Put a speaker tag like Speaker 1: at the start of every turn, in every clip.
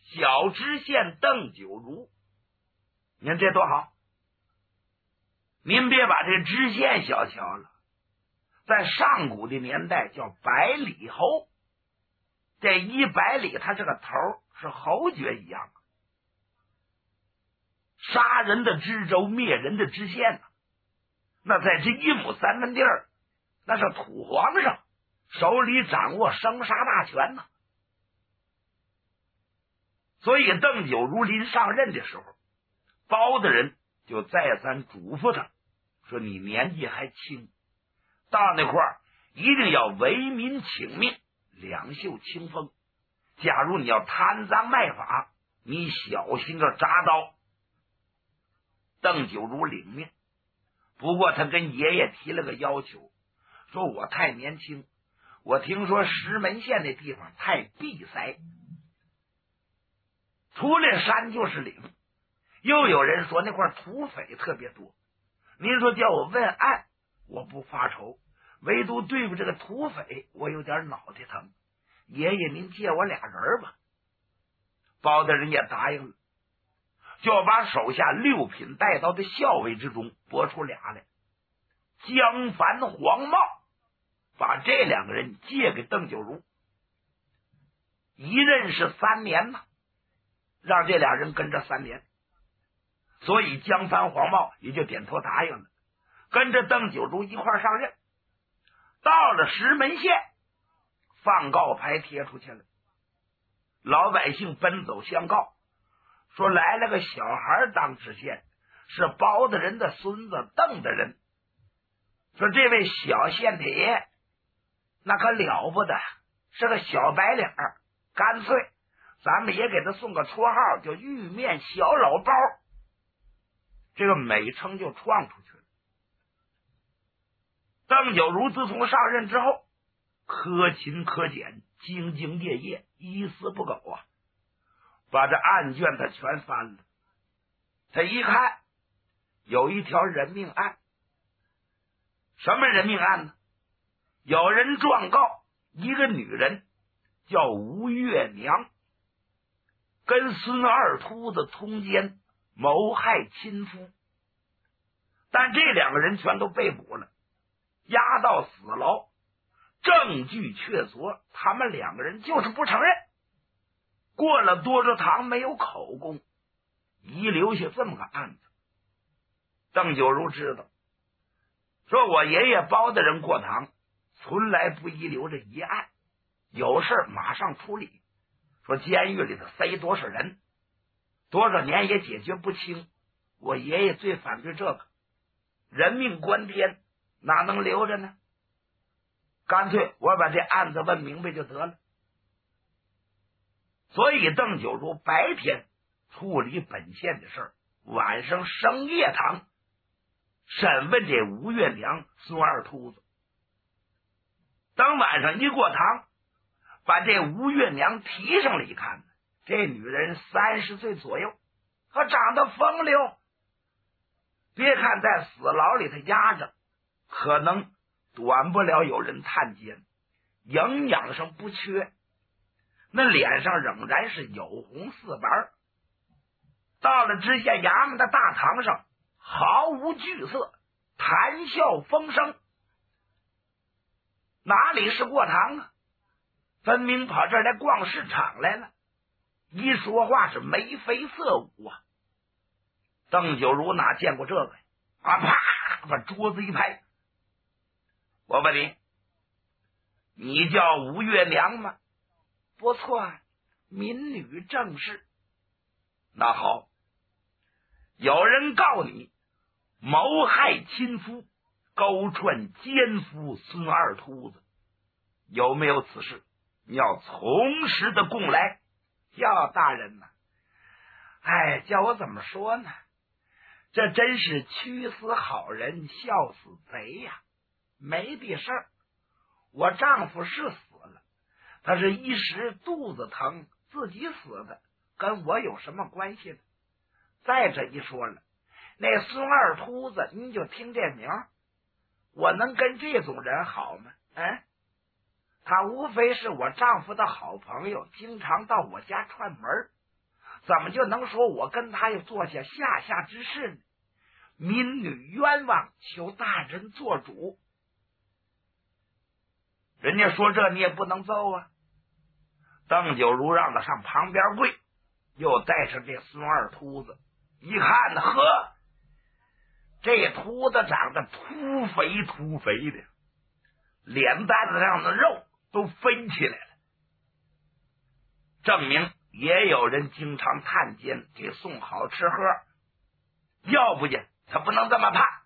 Speaker 1: 小知县邓九如。您这多好，您别把这知县小瞧了，在上古的年代叫百里侯，这100里他这个头是侯爵一样，杀人的知州，灭人的知县，那在这1亩3分地儿，那是土皇上手里掌握生杀大权呢。所以邓九如临上任的时候，包大人就再三嘱咐他说，你年纪还轻，到那块儿一定要为民请命，两袖清风，假如你要贪赃卖法，你小心着铡刀。邓九如领命，不过他跟爷爷提了个要求，说我太年轻，我听说石门县那地方太闭塞，除了山就是岭，又有人说那块土匪特别多，您说叫我问案，我不发愁，唯独对付这个土匪，我有点脑袋疼。爷爷您借我俩人吧。包大人也答应了，就把手下6品带到的校尉之中拨出俩来，江凡、黄茂，把这2个人借给邓九如，一任是3年呢，让这俩人跟着3年。所以江帆、黄茂也就点头答应了，跟着邓九如一块上任。到了石门县，放告牌贴出去了，老百姓奔走相告，说来了个小孩当知县，是包大人的孙子邓大人。说这位小县铁那可了不得，是个小白脸儿，干脆咱们也给他送个绰号，叫玉面小老包。这个美称就创出去了。邓九如自从上任之后，苛勤苛俭，兢兢业业，一丝不苟啊，把这案卷他全翻了。他一看有一条人命案。什么人命案呢？有人状告一个女人叫吴月娘，跟孙二秃子通奸，谋害亲夫，但这2个人全都被捕了，押到死牢，证据确凿，他们2个人就是不承认。过了多少堂没有口供，遗留下这么个案子。邓九如知道，说我爷爷包大人过堂，从来不遗留着一案，有事马上处理。说监狱里头塞多少人，多少年也解决不清，我爷爷最反对这个，人命关天，哪能留着呢？干脆我把这案子问明白就得了。所以邓九如白天处理本县的事儿，晚上升夜堂审问这吴月娘、孙二秃子。等晚上一过堂，把这吴月娘提上来一看，这女人30岁左右，可长得风流。别看在死牢里头压着，可能短不了有人探监，营养上不缺，那脸上仍然是有红似白。到了知县衙门的大堂上，毫无惧色，谈笑风生。哪里是过堂啊，分明跑这儿来逛市场来了，一说话是眉飞色舞啊。邓九如哪见过这个呀？啪把桌子一拍，我问你叫吴月娘吗？不错，民女正是。那好，有人告你谋害亲夫，勾串奸夫孙二秃子，有没有此事？你要从实的供来。要大人呐，叫我怎么说呢？这真是屈死好人，笑死贼呀！没的事儿，我丈夫是死了，他是一时肚子疼自己死的，跟我有什么关系呢？再这一说了，那孙二秃子，您就听这名，我能跟这种人好吗？他无非是我丈夫的好朋友，经常到我家串门， 怎么就能说我跟他又做下下之事呢？民女冤枉，求大人做主。人家说这你也不能奏啊。邓九如让他上旁边跪，又带上这孙二秃子，一看呢，呵，这秃子长得秃肥的，脸蛋子上的肉都飞起来了，证明也有人经常探监给送好吃喝，要不然他不能这么怕。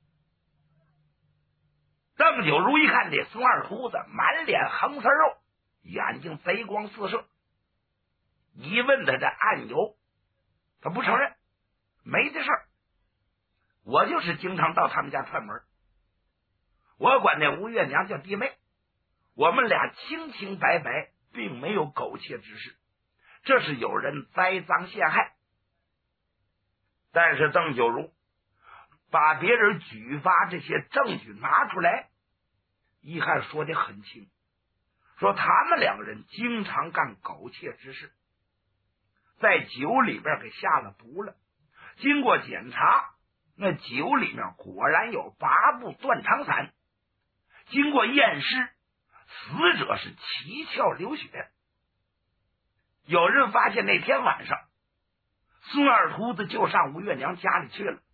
Speaker 1: 邓九如一看这孙二秃子满脸横丝肉，眼睛贼光四射，一问他这案由，他不承认，没这事儿。我就是经常到他们家串门，我管那吴月娘叫弟妹，我们俩清清白白，并没有苟且之事，这是有人栽赃陷害。但是邓九如把别人举发这些证据拿出来，一看说得很清，说他们两个人经常干苟且之事，在酒里边给下了毒了。经过检查，那酒里面果然有8部断肠散。经过验尸，死者是七窍流血。有人发现那天晚上孙二秃子就上吴月娘家里去了，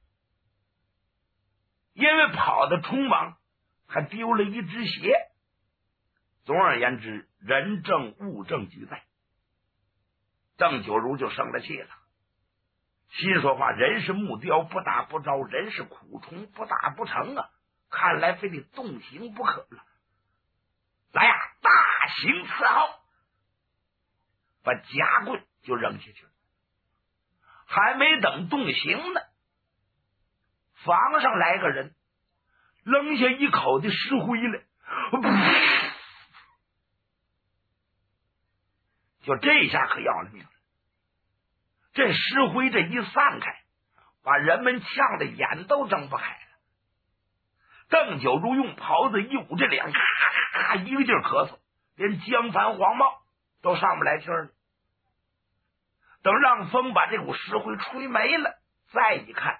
Speaker 1: 因为跑得匆忙，还丢了一只鞋。总而言之，人证物证俱在。邓九如就生了气了，心说话，人是木雕，不打不着，人是苦虫，不打不成啊，看来非得动刑不可了。来呀，大刑伺候！把夹棍就扔下去了，还没等动刑呢，房上来个人，扔下一口的石灰来，就这下可要了命了。这石灰这一散开，把人们呛得眼都睁不开了。邓九如用袍子一捂这脸，咔咔咔一个劲儿咳嗽，连江帆黄帽都上不来气儿了。等让风把这股石灰吹没了，再一看，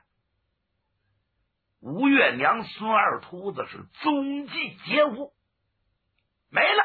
Speaker 1: 吴月娘孙二秃子是踪迹皆无，没了。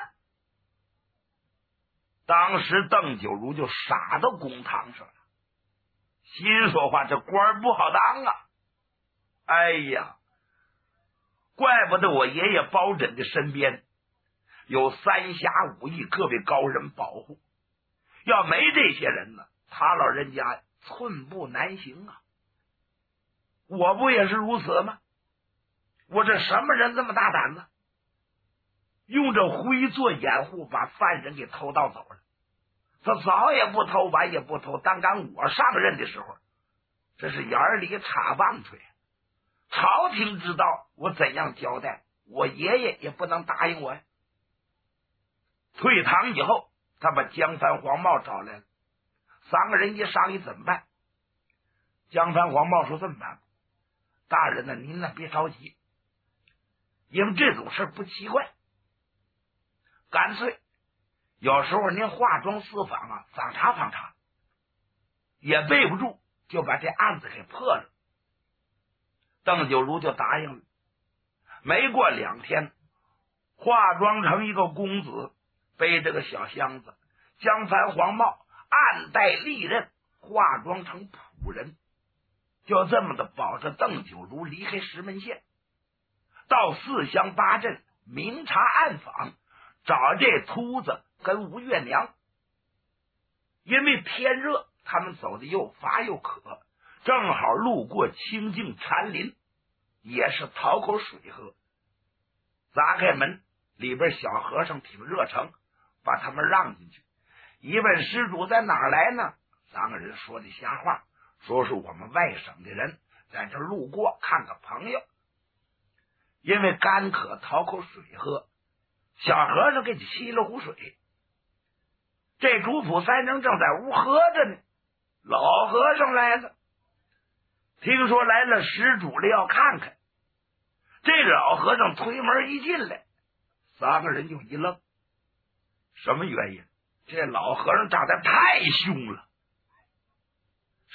Speaker 1: 当时邓九如就傻到公堂上了，心说话，这官不好当啊！哎呀，怪不得我爷爷包拯的身边有三侠五义各位高人保护，要没这些人呢，他老人家寸步难行啊！我不也是如此吗？我这什么人这么大胆子，用这灰做掩护，把犯人给偷盗走了。他早也不偷，晚也不偷，但刚我上任的时候，这是眼里插棒槌。朝廷知道我怎样交代，我爷爷也不能答应我呀。退堂以后，他把江帆黄帽找来了，三个人一商议怎么办。江帆黄帽说这么办，大人呢，您呢别着急，因为这种事不奇怪，干脆有时候您化妆私访啊，访查也备不住，就把这案子给破了。邓九如就答应了。没过2天，化妆成一个公子，背着个小箱子，江帆黄帽，暗带利刃，化妆成仆人，就这么的保着邓九如离开石门县，到4乡8镇明察暗访，找这秃子跟吴月娘。因为天热，他们走的又乏又渴，正好路过清净禅林，也是讨口水喝。砸开门，里边小和尚挺热诚，把他们让进去。一问施主在哪儿来呢？3个人说的瞎话，说是我们外省的人在这路过看个朋友，因为干渴讨口水喝，小和尚给你沏了壶水。这主仆3人正在屋喝着呢，老和尚来了，听说来了施主了，要看看。这老和尚推门一进来，3个人就一愣，什么原因？这老和尚长得太凶了，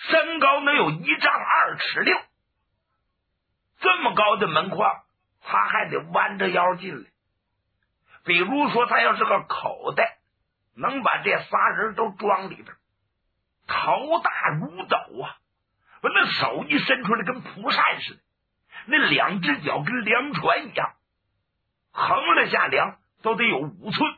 Speaker 1: 身高能有1丈2尺6，这么高的门框，他还得弯着腰进来。比如说他要是个口袋，能把这仨人都装里边，头大如斗啊，那手一伸出来跟蒲扇似的，那2只脚跟粮船一样，横了下梁都得有5寸。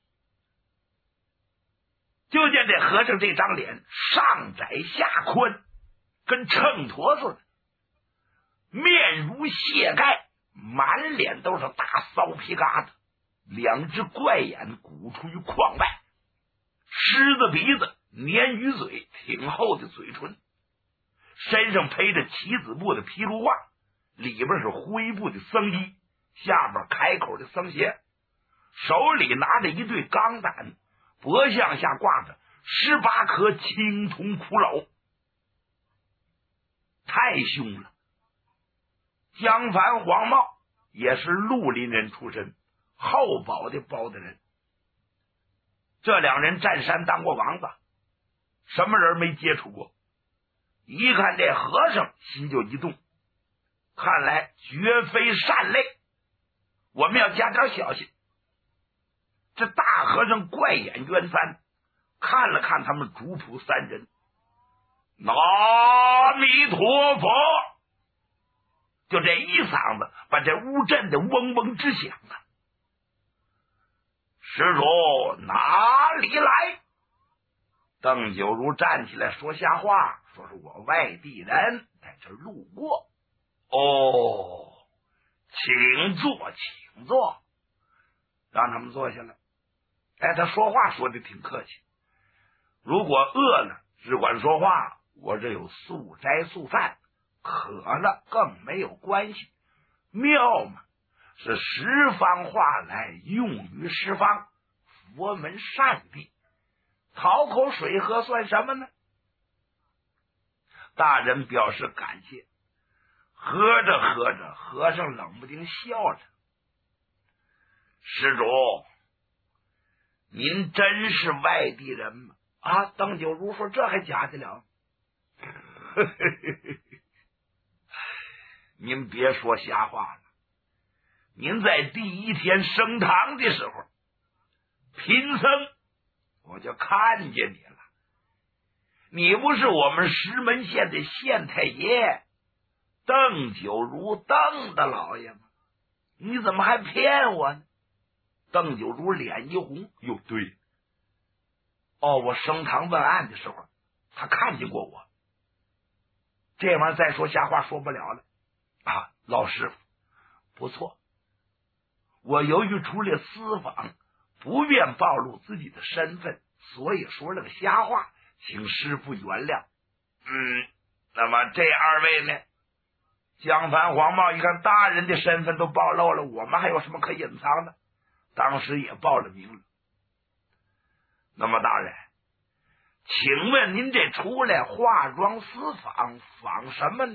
Speaker 1: 就见这和尚这张脸上窄下宽，跟秤砣似的，面如蟹盖，满脸都是大骚皮疙瘩，2只怪眼鼓出于眶外，狮子鼻子，鲶鱼嘴，挺厚的嘴唇，身上披着棋子布的披芦袜，里边是灰布的僧衣，下边开口的僧鞋，手里拿着一对钢胆，脖项下挂着18颗青铜骷髅，太凶了。江凡、黄茂也是绿林人出身，后堡的包大人，这2人占山当过王子，什么人没接触过？一看这和尚，心就一动，看来绝非善类，我们要加点小心。这大和尚怪眼渊三，看了看他们主仆3人，阿弥陀佛，就这一嗓子把这屋震得嗡嗡直响啊！施主哪里来？邓九如站起来说瞎话，说是我外地人在这路过。哦，请坐，请坐，让他们坐下来。哎，他说话说的挺客气，如果饿了只管说话，我这有素斋素饭，渴了更没有关系。庙嘛，是十方话来用于十方，佛门善地，讨口水喝算什么呢？大人表示感谢。喝着喝着，和尚冷不丁笑着：“施主，您真是外地人吗？”啊，邓九如说：“这还假的了？”您别说瞎话了，您在第一天升堂的时候，贫僧我就看见你了。你不是我们石门县的县太爷邓九如邓大老爷吗？你怎么还骗我呢？邓九如脸一红，哟，对，哦，我升堂问案的时候，他看见过我。这玩意儿再说瞎话说不了了啊！老师傅，不错，我由于出来私访，不愿暴露自己的身份，所以说了个瞎话，请师傅原谅。那么这2位呢？江凡、黄茂一看大人的身份都暴露了，我们还有什么可隐藏的？当时也报了名了。那么大人，请问您这出来化妆私访，访什么呢？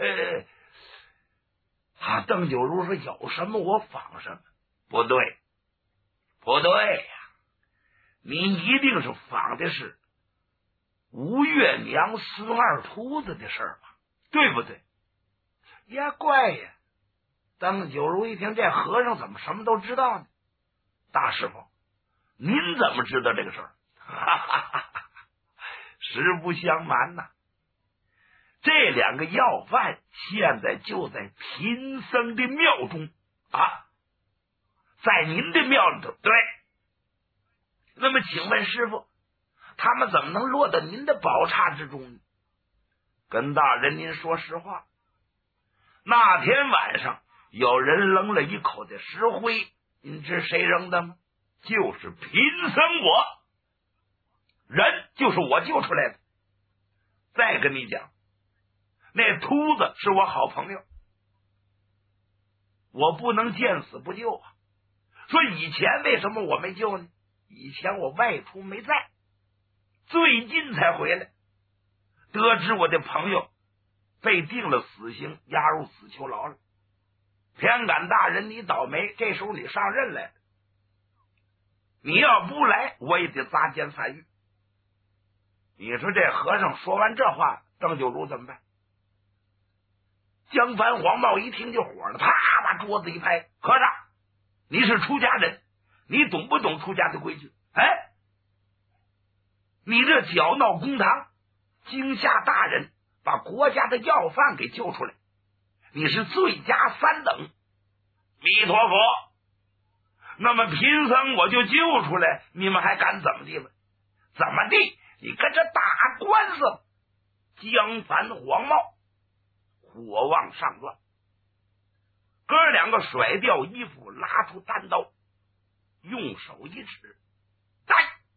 Speaker 1: 邓九如说：“有什么我访什么。”不对，不对呀，您一定是访的是吴月娘孙2秃子的事儿吧？对不对？也怪呀！邓九如一听，这和尚怎么什么都知道呢？大师傅，您怎么知道这个事儿？哈哈哈哈！实不相瞒呐，这2个要犯现在就在贫僧的庙中啊，在您的庙里头。对，那么请问师傅，他们怎么能落到您的宝刹之中呢？跟大人您说实话，那天晚上有人扔了一口的石灰，您知谁扔的吗？就是贫僧我，人就是我救出来的。再跟你讲，那秃子是我好朋友，我不能见死不救啊。说以前为什么我没救呢？以前我外出没在，最近才回来，得知我的朋友被定了死刑，押入死囚牢了。偏赶大人你倒霉，这时候你上任来了，你要不来，我也得砸监犯狱。你说这和尚说完这话， 邓九如怎么办？江帆黄茂一听就火了，啪把桌子一拍：“和尚，你是出家人，你懂不懂出家的规矩？哎，你这搅闹公堂，惊吓大人，把国家的要犯给救出来，你是罪加3等。弥陀佛，那么贫僧我就救出来，你们还敢怎么地了？怎么地？你跟着打官司！”江帆黄茂火往上乱，哥两个甩掉衣服，拉出单刀，用手一指：“来，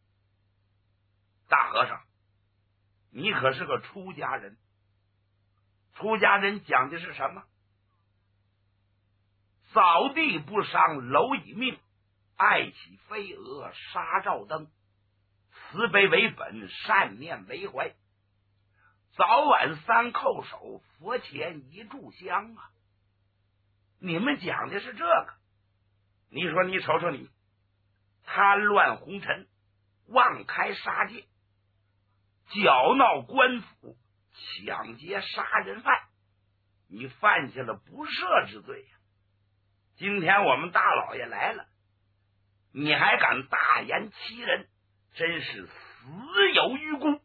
Speaker 1: 大和尚，你可是个出家人，出家人讲的是什么？扫地不伤蝼蚁命，爱惜飞蛾杀照灯，慈悲为本，善念为怀，早晚3叩首，佛前1炷香啊！你们讲的是这个。你说你瞅瞅你，贪乱红尘，妄开杀戒，搅闹官府，抢劫杀人犯，你犯下了不赦之罪呀！今天我们大老爷来了，你还敢大言欺人，真是死有余辜！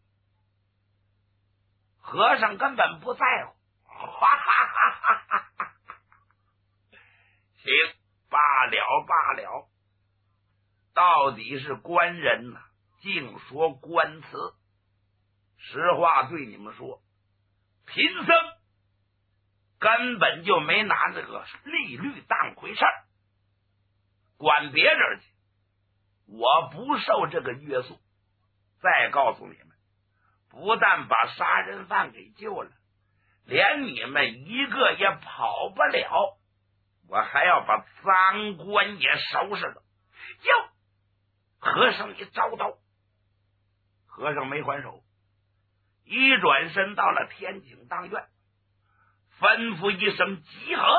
Speaker 1: 和尚根本不在乎，哈哈哈哈哈哈！行，罢了罢了，到底是官人呐，净说官词。实话对你们说，贫僧根本就没拿这个利率当回事儿，管别人去，我不受这个约束。再告诉你们，不但把杀人犯给救了，连你们一个也跑不了，我还要把赃官也收拾了。哟，和尚一招刀，和尚没还手，一转身到了天井当院，吩咐一声集合。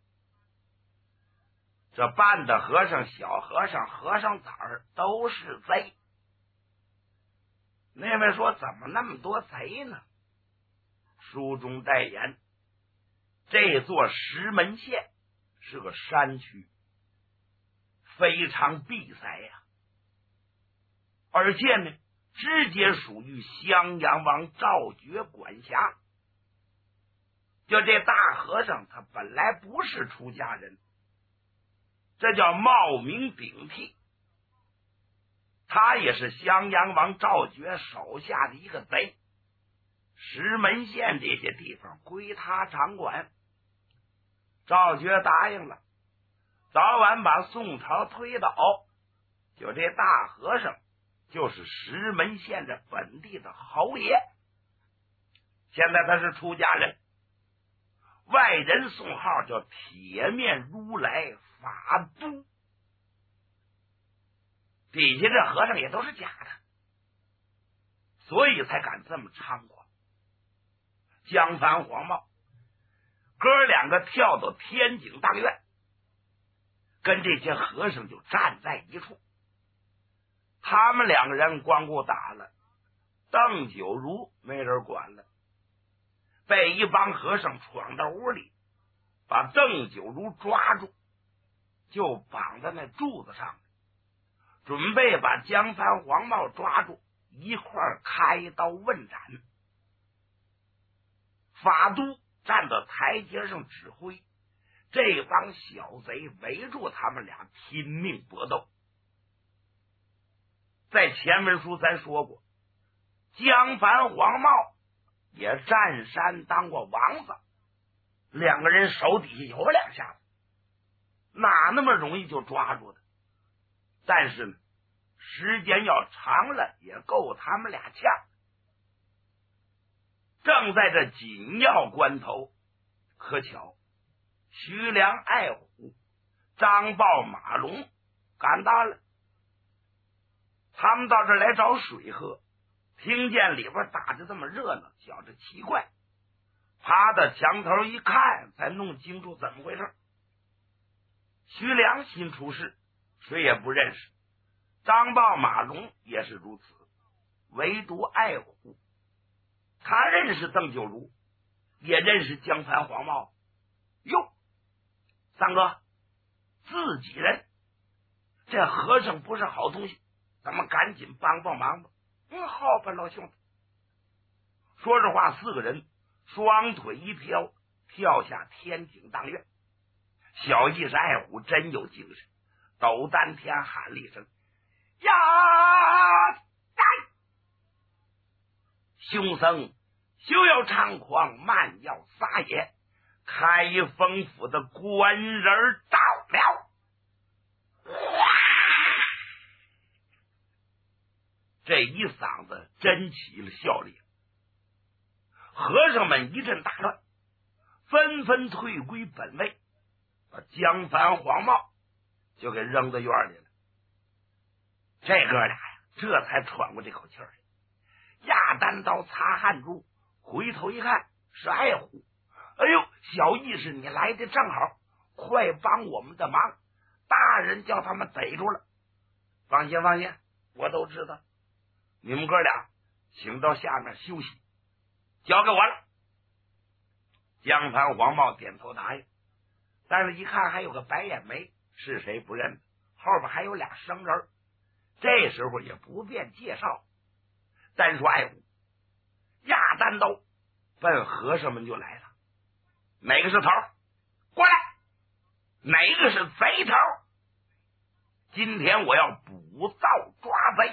Speaker 1: 这半的和尚、小和尚、和尚崽儿都是贼。那位说怎么那么多贼呢？书中代言，这座石门县是个山区，非常闭塞呀，而且呢直接属于襄阳王赵觉管辖。就这大和尚他本来不是出家人，这叫冒名顶替，他也是襄阳王赵觉手下的一个贼。石门县这些地方归他掌管，赵觉答应了，早晚把宋朝推倒。就这大和尚就是石门县的本地的侯爷，现在他是出家人，外人送号叫铁面如来法都，底下这和尚也都是假的，所以才敢这么猖狂。江帆黄茂哥两个跳到天井当院，跟这些和尚就站在一处。他们两个人光顾打了，邓九如没人管了，被一帮和尚闯到屋里，把邓九如抓住，就绑在那柱子上，准备把江帆黄茂抓住一块开刀问斩。法都站到台阶上指挥，这帮小贼围住他们俩拼命搏斗。在前文书咱说过，江帆黄茂也占山当过王子，两个人手底下有两下子，哪那么容易就抓住的？但是呢，时间要长了也够他们俩呛。正在这紧要关头，可巧徐良、爱虎、张豹、马龙赶到了。他们到这来找水喝，听见里边打得这么热闹，觉着奇怪，爬到墙头一看，才弄清楚怎么回事。徐良新出世，谁也不认识，张豹、马龙也是如此，唯独爱虎他认识邓九如，也认识江帆黄茂。哟，三哥，自己人，这和尚不是好东西，咱们赶紧帮帮忙吧。好吧，老兄弟。说着话，四个人双腿一飘，跳下天井当院。小义士爱虎真有精神，抖丹田喊了一声：呀！凶僧休要猖狂，慢要撒野，开封府的官人到了。这一嗓子真起了效力，和尚们一阵大乱，纷纷退归本位，把江帆黄茂就给扔到院里了。这哥俩呀，这才喘过这口气来。亚单刀擦汗珠，回头一看是爱虎。哎呦，小义士你来的正好，快帮我们的忙，大人叫他们逮住了。放心放心，我都知道，你们哥俩请到下面休息，交给我了。江帆黄茂点头答应，但是一看还有个白眼眉，是谁不认得，后边还有俩生人，这时候也不便介绍。单说爱虎亚单刀奔和尚们就来了。哪个是头？过来！哪个是贼头？今天我要捕盗抓贼。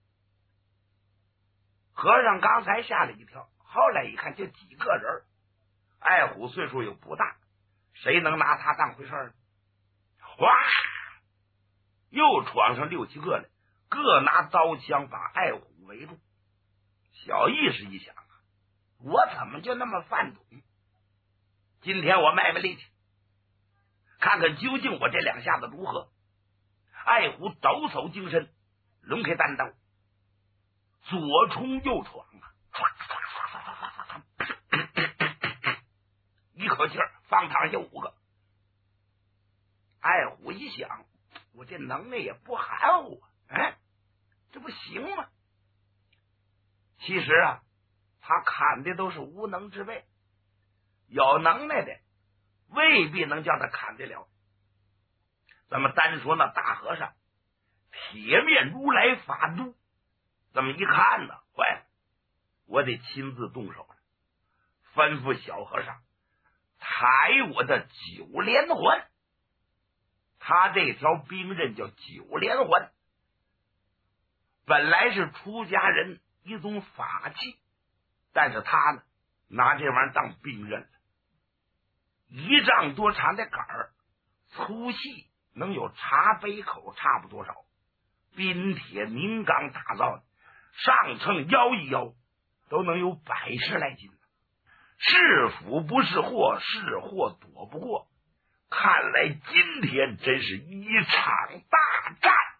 Speaker 1: 和尚刚才吓了一跳，后来一看就几个人，爱虎岁数又不大，谁能拿他当回事呢？哇！又闯上6、7个来，各拿刀枪把爱虎围住。小义士一想啊，我怎么就那么犯懂？今天我卖卖力气，看看究竟我这两下子如何。爱虎抖擞精神，抡开单刀，左冲右闯啊，一口气放躺下5个。爱虎一想，我这能耐也不含糊，这不行吗？其实啊，他砍的都是无能之辈，有能耐的未必能叫他砍得了。咱们单说那大和尚，铁面如来法度，这么一看呢，坏了，我得亲自动手了。吩咐小和尚抬我的9连环，他这条兵刃叫9连环，本来是出家人一种法器，但是他呢，拿这玩意儿当兵刃了。1丈多长的杆儿，粗细能有茶杯口差不多少，冰铁明钢打造的，上秤摇一摇都能有100-10来斤。是福不是祸，是祸躲不过。看来今天真是一场大战。